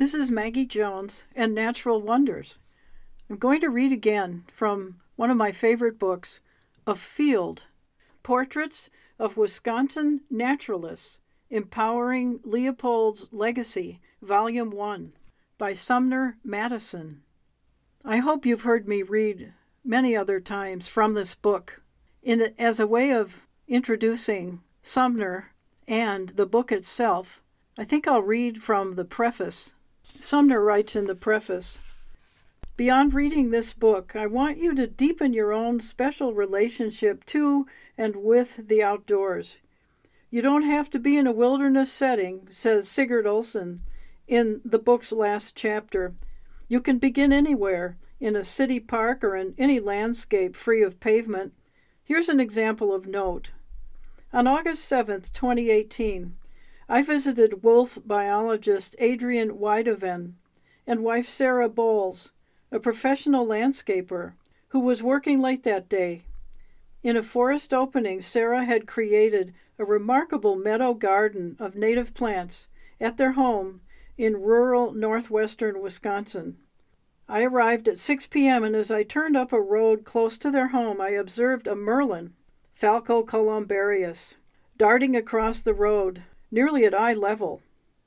This is Maggie Jones and Natural Wonders. I'm going to read again from one of my favorite books, A Field, Portraits of Wisconsin Naturalists, Empowering Leopold's Legacy, Volume 1, by Sumner Madison. I hope you've heard me read many other times from this book as a way of introducing Sumner and the book itself. I think I'll read from the preface. Sumner writes in the preface, "Beyond reading this book, I want you to deepen your own special relationship to and with the outdoors. You don't have to be in a wilderness setting," says Sigurd Olson in the book's last chapter. "You can begin anywhere, in a city park or in any landscape free of pavement. Here's an example of note. On August 7th, 2018, I visited wolf biologist Adrian Weideven and wife Sarah Bowles, a professional landscaper, who was working late that day. In a forest opening, Sarah had created a remarkable meadow garden of native plants at their home in rural northwestern Wisconsin. I arrived at 6 p.m., and as I turned up a road close to their home, I observed a merlin, Falco columbarius, darting across the road, nearly at eye level.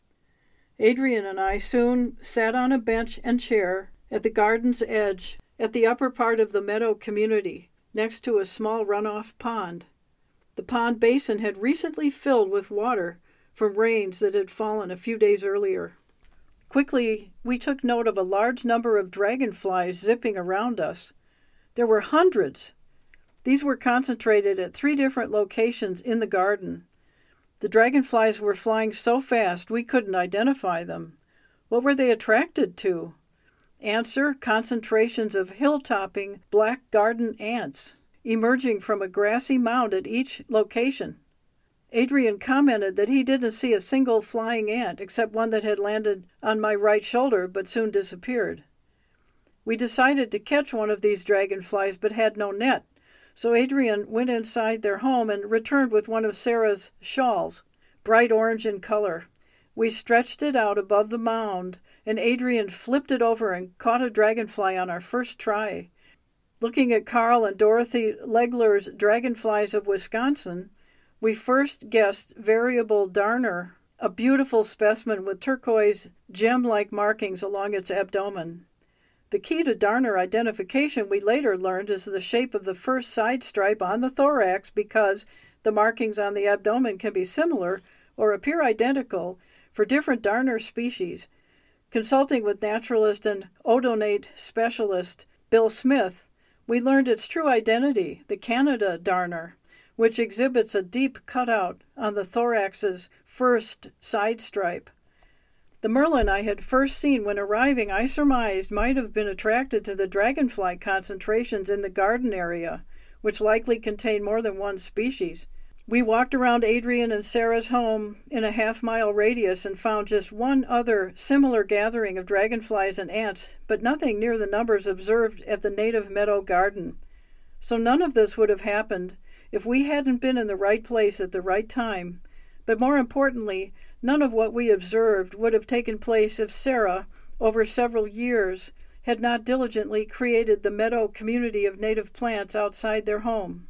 Adrian and I soon sat on a bench and chair at the garden's edge at the upper part of the meadow community, next to a small runoff pond. The pond basin had recently filled with water from rains that had fallen a few days earlier. Quickly, we took note of a large number of dragonflies zipping around us. There were hundreds. These were concentrated at 3 different locations in the garden. The dragonflies were flying so fast we couldn't identify them. What were they attracted to? Answer: concentrations of hill-topping black garden ants emerging from a grassy mound at each location. Adrian commented that he didn't see a single flying ant except one that had landed on my right shoulder but soon disappeared. We decided to catch one of these dragonflies but had no net. So Adrian went inside their home and returned with one of Sarah's shawls, bright orange in color. We stretched it out above the mound, and Adrian flipped it over and caught a dragonfly on our first try. Looking at Carl and Dorothy Legler's Dragonflies of Wisconsin, we first guessed variable darner, a beautiful specimen with turquoise gem-like markings along its abdomen. The key to darner identification, we later learned, is the shape of the first side stripe on the thorax, because the markings on the abdomen can be similar or appear identical for different darner species. Consulting with naturalist and odonate specialist Bill Smith, we learned its true identity, the Canada darner, which exhibits a deep cutout on the thorax's first side stripe. The merlin I had first seen when arriving, I surmised, might have been attracted to the dragonfly concentrations in the garden area, which likely contained more than one species. We walked around Adrian and Sarah's home in a half-mile radius and found just one other similar gathering of dragonflies and ants, but nothing near the numbers observed at the native meadow garden. So none of this would have happened if we hadn't been in the right place at the right time. But more importantly, none of what we observed would have taken place if Sarah, over several years, had not diligently created the meadow community of native plants outside their home.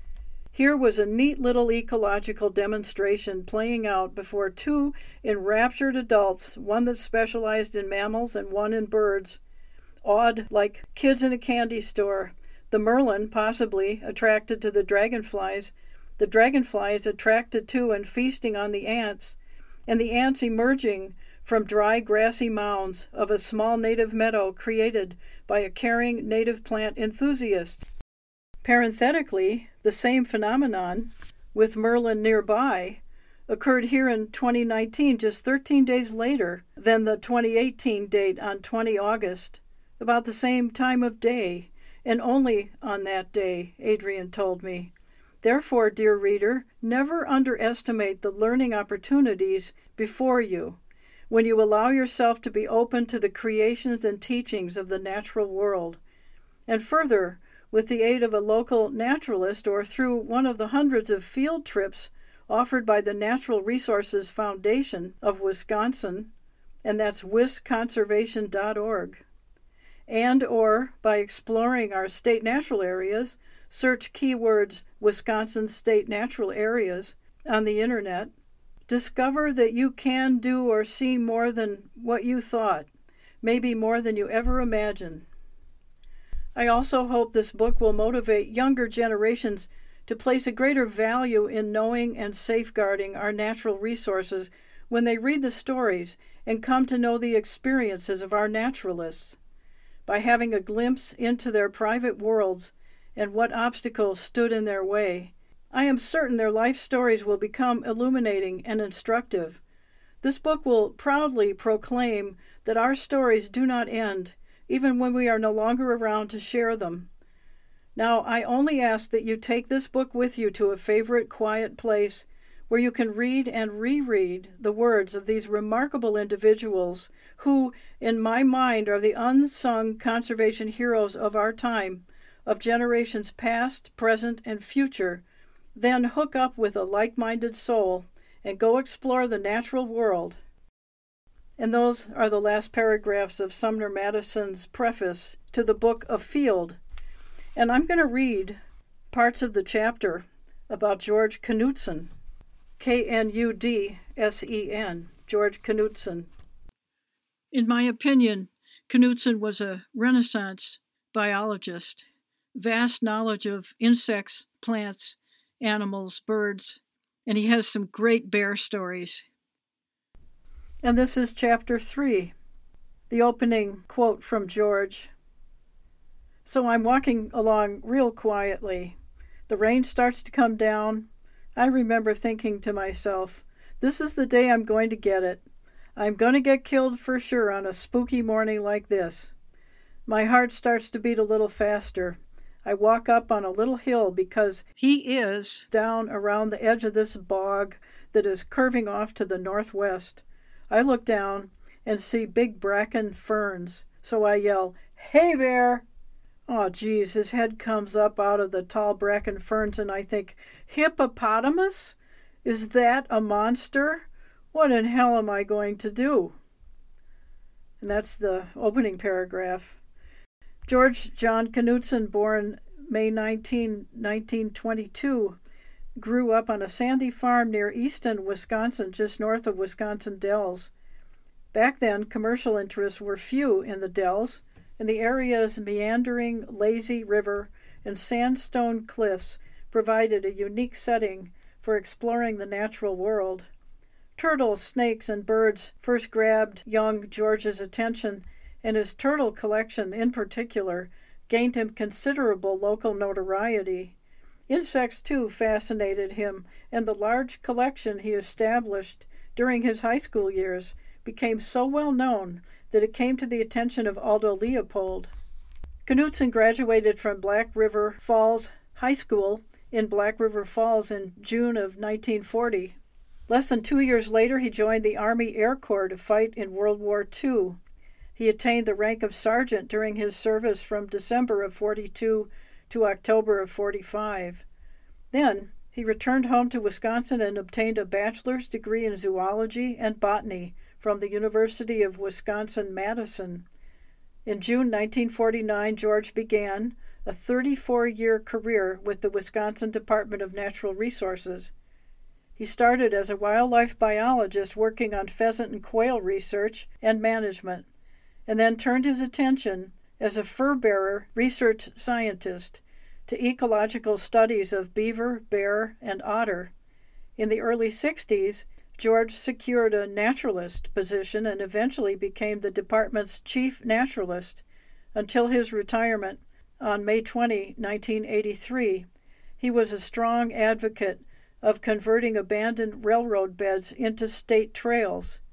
Here was a neat little ecological demonstration playing out before 2 enraptured adults, one that specialized in mammals and one in birds. Awed like kids in a candy store, the merlin possibly attracted to the dragonflies attracted to and feasting on the ants, and the ants emerging from dry grassy mounds of a small native meadow created by a caring native plant enthusiast. Parenthetically, the same phenomenon, with merlin nearby, occurred here in 2019, just 13 days later than the 2018 date on 20 August, about the same time of day, and only on that day, Adrian told me. Therefore, dear reader, never underestimate the learning opportunities before you when you allow yourself to be open to the creations and teachings of the natural world. And further, with the aid of a local naturalist or through one of the hundreds of field trips offered by the Natural Resources Foundation of Wisconsin, and that's wisconservation.org. And or by exploring our state natural areas, search keywords Wisconsin State Natural Areas on the internet. Discover that you can do or see more than what you thought, maybe more than you ever imagined. I also hope this book will motivate younger generations to place a greater value in knowing and safeguarding our natural resources when they read the stories and come to know the experiences of our naturalists. By having a glimpse into their private worlds and what obstacles stood in their way, I am certain their life stories will become illuminating and instructive. This book will proudly proclaim that our stories do not end, even when we are no longer around to share them. Now, I only ask that you take this book with you to a favorite quiet place where you can read and reread the words of these remarkable individuals who, in my mind, are the unsung conservation heroes of our time, of generations past, present, and future. Then hook up with a like-minded soul and go explore the natural world. And those are the last paragraphs of Sumner Madison's preface to the book Afield. And I'm going to read parts of the chapter about George Knudsen, Knudsen, George Knudsen. In my opinion, Knudsen was a Renaissance biologist, vast knowledge of insects, plants, animals, birds, and he has some great bear stories. And this is chapter 3, the opening quote from George. So I'm walking along real quietly. The rain starts to come down. I remember thinking to myself, this is the day I'm going to get it. I'm going to get killed for sure on a spooky morning like this. My heart starts to beat a little faster. I walk up on a little hill because he is down around the edge of this bog that is curving off to the northwest. I look down and see big bracken ferns, so I yell, "Hey, bear!" Oh, geez, his head comes up out of the tall bracken ferns, and I think, hippopotamus? Is that a monster? What in hell am I going to do? And that's the opening paragraph. George John Knudsen, born May 19, 1922, grew up on a sandy farm near Easton, Wisconsin, just north of Wisconsin Dells. Back then, commercial interests were few in the Dells, and the area's meandering, lazy river and sandstone cliffs provided a unique setting for exploring the natural world. Turtles, snakes, and birds first grabbed young George's attention, and his turtle collection in particular gained him considerable local notoriety. Insects, too, fascinated him, and the large collection he established during his high school years became so well known that it came to the attention of Aldo Leopold. Knudsen graduated from Black River Falls High School in Black River Falls in June of 1940. Less than 2 years later, he joined the Army Air Corps to fight in World War II. He attained the rank of sergeant during his service from December of 42 to October of 45. Then he returned home to Wisconsin and obtained a bachelor's degree in zoology and botany from the University of Wisconsin-Madison. In June 1949, George began a 34-year career with the Wisconsin Department of Natural Resources. He started as a wildlife biologist working on pheasant and quail research and management, and then turned his attention as a fur-bearer research scientist to ecological studies of beaver, bear, and otter. In the early 60s, George secured a naturalist position and eventually became the department's chief naturalist until his retirement on May 20, 1983. He was a strong advocate of converting abandoned railroad beds into state trails.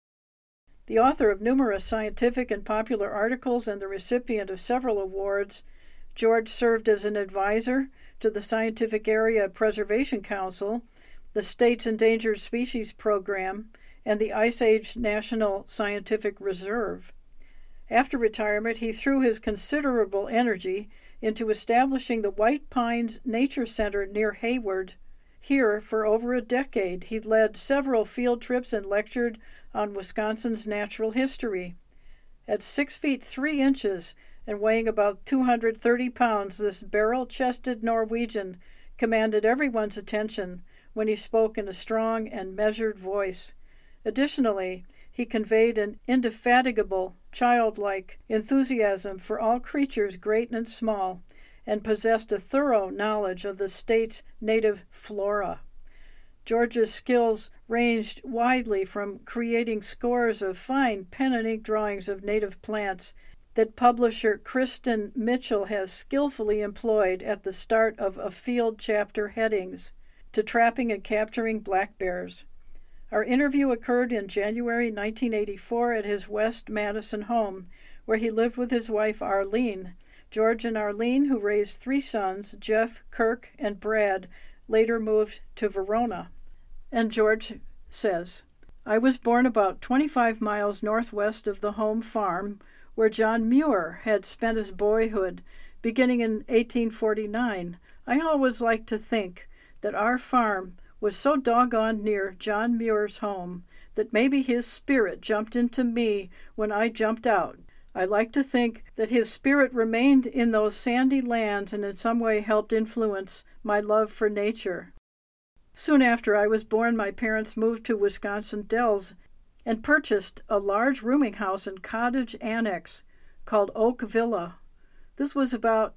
The author of numerous scientific and popular articles and the recipient of several awards, George served as an advisor to the Scientific Area Preservation Council, the state's Endangered Species Program, and the Ice Age National Scientific Reserve. After retirement, he threw his considerable energy into establishing the White Pines Nature Center near Hayward. Here, for over a decade, he led several field trips and lectured on Wisconsin's natural history. At 6 feet 3 inches and weighing about 230 pounds, this barrel-chested Norwegian commanded everyone's attention when he spoke in a strong and measured voice. Additionally, he conveyed an indefatigable, childlike enthusiasm for all creatures great and small, and possessed a thorough knowledge of the state's native flora. George's skills ranged widely from creating scores of fine pen and ink drawings of native plants that publisher Kristen Mitchell has skillfully employed at the start of Afield chapter headings, to trapping and capturing black bears. Our interview occurred in January 1984 at his West Madison home, where he lived with his wife Arlene. George and Arlene, who raised 3 sons, Jeff, Kirk, and Brad, later moved to Verona. And George says, "I was born about 25 miles northwest of the home farm where John Muir had spent his boyhood, beginning in 1849. I always liked to think that our farm was so doggone near John Muir's home that maybe his spirit jumped into me when I jumped out. I like to think that his spirit remained in those sandy lands and in some way helped influence my love for nature." Soon after I was born, my parents moved to Wisconsin Dells and purchased a large rooming house and cottage annex called Oak Villa. This was about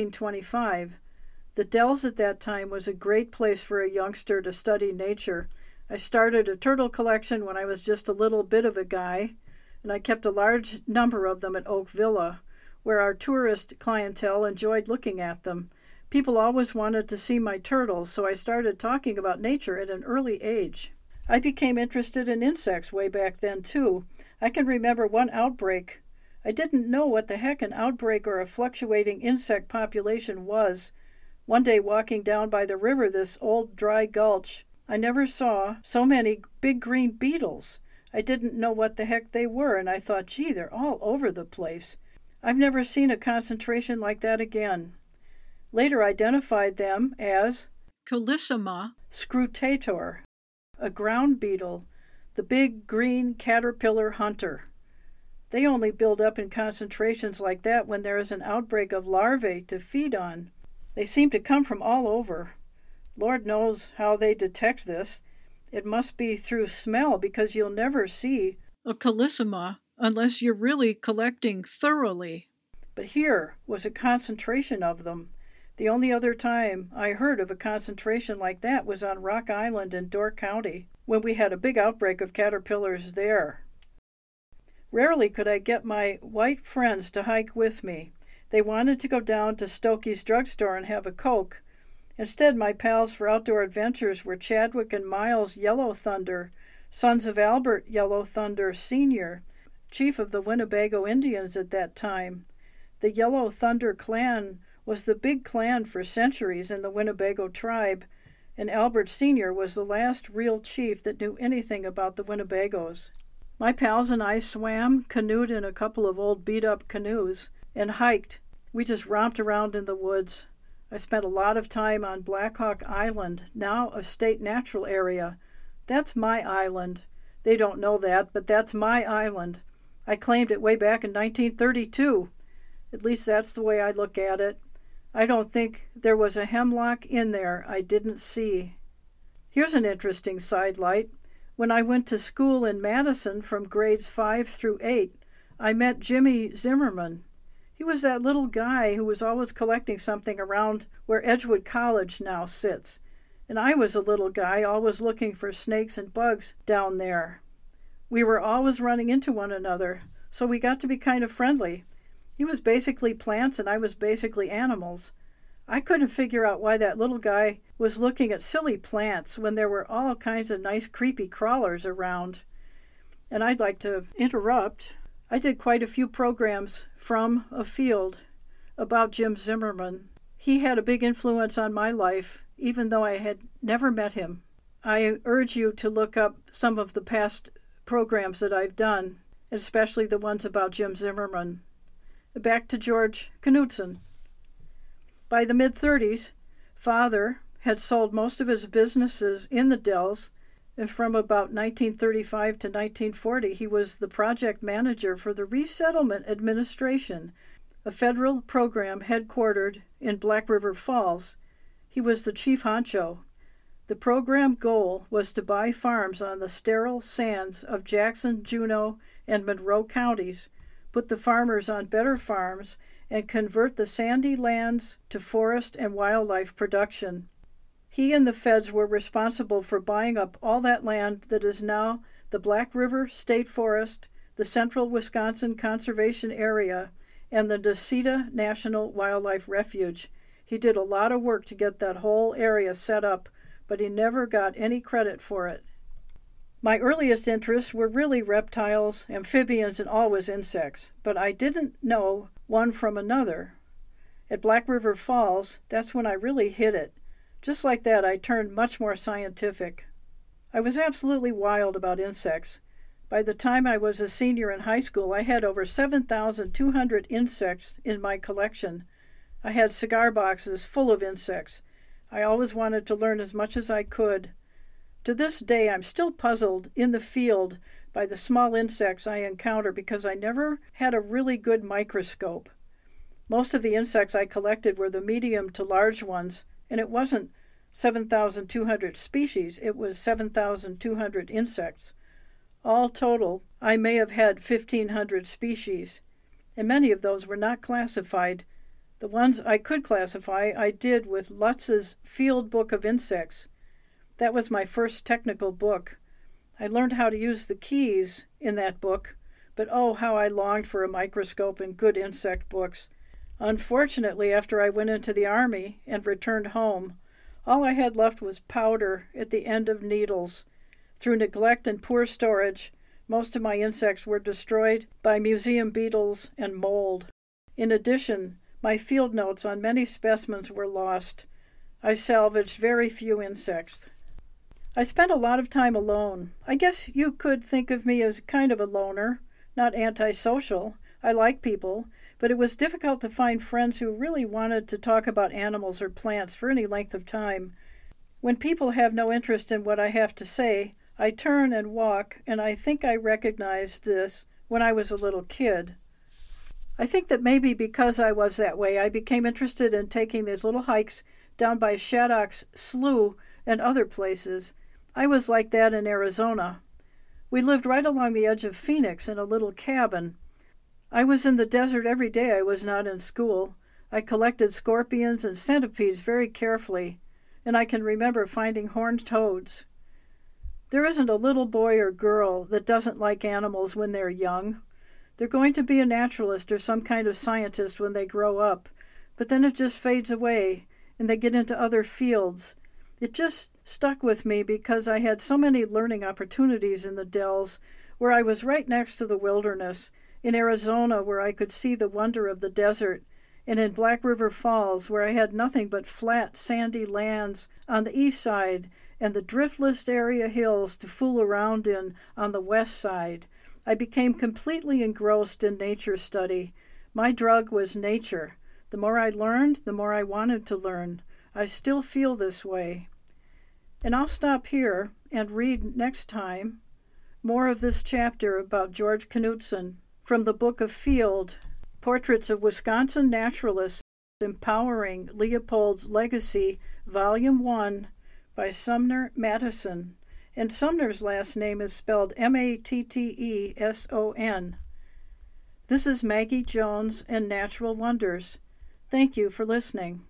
1925. The Dells at that time was a great place for a youngster to study nature. I started a turtle collection when I was just a little bit of a guy, and I kept a large number of them at Oak Villa, where our tourist clientele enjoyed looking at them. People always wanted to see my turtles, so I started talking about nature at an early age. I became interested in insects way back then, too. I can remember one outbreak. I didn't know what the heck an outbreak or a fluctuating insect population was. One day walking down by the river, this old dry gulch, I never saw so many big green beetles. I didn't know what the heck they were, and I thought, gee, they're all over the place. I've never seen a concentration like that again. Later identified them as Colissima scrutator, a ground beetle, the big green caterpillar hunter. They only build up in concentrations like that when there is an outbreak of larvae to feed on. They seem to come from all over. Lord knows how they detect this. It must be through smell, because you'll never see a Colissima unless you're really collecting thoroughly. But here was a concentration of them. The only other time I heard of a concentration like that was on Rock Island in Door County, when we had a big outbreak of caterpillars there. Rarely could I get my white friends to hike with me. They wanted to go down to Stokey's drugstore and have a Coke. Instead, my pals for outdoor adventures were Chadwick and Miles Yellow Thunder, sons of Albert Yellow Thunder Sr., chief of the Winnebago Indians at that time. The Yellow Thunder clan was the big clan for centuries in the Winnebago tribe, and Albert Sr. was the last real chief that knew anything about the Winnebagos. My pals and I swam, canoed in a couple of old beat-up canoes, and hiked. We just romped around in the woods. I spent a lot of time on Black Hawk Island, now a state natural area. That's my island. They don't know that, but that's my island. I claimed it way back in 1932. At least that's the way I look at it. I don't think there was a hemlock in there I didn't see. Here's an interesting sidelight. When I went to school in Madison from grades 5 through 8, I met Jimmy Zimmerman. He was that little guy who was always collecting something around where Edgewood College now sits. And I was a little guy always looking for snakes and bugs down there. We were always running into one another, so we got to be kind of friendly. He was basically plants and I was basically animals. I couldn't figure out why that little guy was looking at silly plants when there were all kinds of nice creepy crawlers around. And I'd like to interrupt. I did quite a few programs from Afield about Jim Zimmerman. He had a big influence on my life, even though I had never met him. I urge you to look up some of the past programs that I've done, especially the ones about Jim Zimmerman. Back to George Knudsen. By the mid-30s, Father had sold most of his businesses in the Dells and from about 1935 to 1940 he was the project manager for the Resettlement Administration, a federal program headquartered in Black River Falls. He was the chief honcho. The program goal was to buy farms on the sterile sands of Jackson, Juneau, and Monroe counties, put the farmers on better farms, and convert the sandy lands to forest and wildlife production. He and the feds were responsible for buying up all that land that is now the Black River State Forest, the Central Wisconsin Conservation Area, and the Necedah National Wildlife Refuge. He did a lot of work to get that whole area set up, but he never got any credit for it. My earliest interests were really reptiles, amphibians, and always insects, but I didn't know one from another. At Black River Falls, that's when I really hit it. Just like that, I turned much more scientific. I was absolutely wild about insects. By the time I was a senior in high school, I had over 7,200 insects in my collection. I had cigar boxes full of insects. I always wanted to learn as much as I could. To this day, I'm still puzzled in the field by the small insects I encounter because I never had a really good microscope. Most of the insects I collected were the medium to large ones, and it wasn't 7,200 species, it was 7,200 insects. All total, I may have had 1,500 species, and many of those were not classified. The ones I could classify, I did with Lutz's Field Book of Insects. That was my first technical book. I learned how to use the keys in that book, but oh, how I longed for a microscope and good insect books. Unfortunately, after I went into the Army and returned home, all I had left was powder at the end of needles. Through neglect and poor storage, most of my insects were destroyed by museum beetles and mold. In addition, my field notes on many specimens were lost. I salvaged very few insects. I spent a lot of time alone. I guess you could think of me as kind of a loner, not antisocial. I like people, but it was difficult to find friends who really wanted to talk about animals or plants for any length of time. When people have no interest in what I have to say, I turn and walk, and I think I recognized this when I was a little kid. I think that maybe because I was that way, I became interested in taking these little hikes down by Shaddock's Slough and other places. I was like that in Arizona. We lived right along the edge of Phoenix in a little cabin. I was in the desert every day I was not in school. I collected scorpions and centipedes very carefully, and I can remember finding horned toads. There isn't a little boy or girl that doesn't like animals when they're young. They're going to be a naturalist or some kind of scientist when they grow up, but then it just fades away, and they get into other fields. It just stuck with me because I had so many learning opportunities in the Dells, where I was right next to the wilderness, in Arizona where I could see the wonder of the desert, and in Black River Falls where I had nothing but flat, sandy lands on the east side and the driftless area hills to fool around in on the west side. I became completely engrossed in nature study. My drug was nature. The more I learned, the more I wanted to learn. I still feel this way. And I'll stop here and read next time more of this chapter about George Knudsen from the Book of Field, Portraits of Wisconsin Naturalists Empowering Leopold's Legacy, Volume 1, by Sumner Madison. And Sumner's last name is spelled Matteson. This is Maggie Jones and Natural Wonders. Thank you for listening.